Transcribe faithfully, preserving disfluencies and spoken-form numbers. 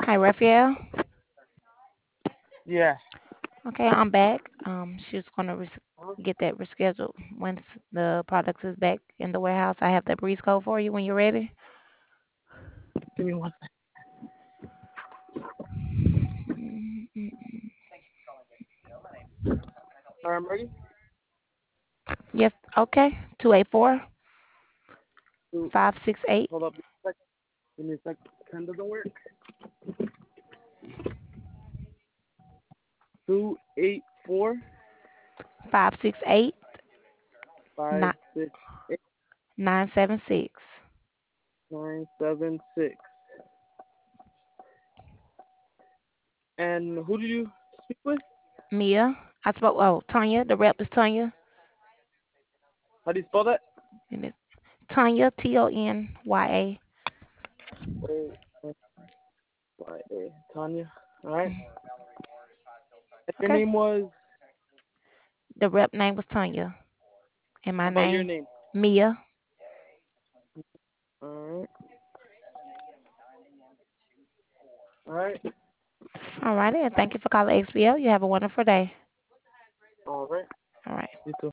Hi, Raphael. Yeah. Okay, I'm back. Um, she was gonna res- Huh? get that rescheduled once the products is back in the warehouse. I have the breeze code for you when you're ready. Give me one second. All right, I'm ready. Yes. Okay. Two eight four Two, five six eight hold up. Give me a second. Give me a second. Pen doesn't work. Two eight four five six eight five nine six eight nine seven six. nine seven six. And who do you speak with? Mia. I spoke. Oh, Tanya. The rep is Tanya. How do you spell that? And it's Tanya. T O N Y A. O N Y A. Tanya. All right. And your Okay. name was. The rep name was Tanya, and How my about your name name? Mia. All right. All right. All righty. And thank you for calling X B L. You have a wonderful day. All right. All right. You too.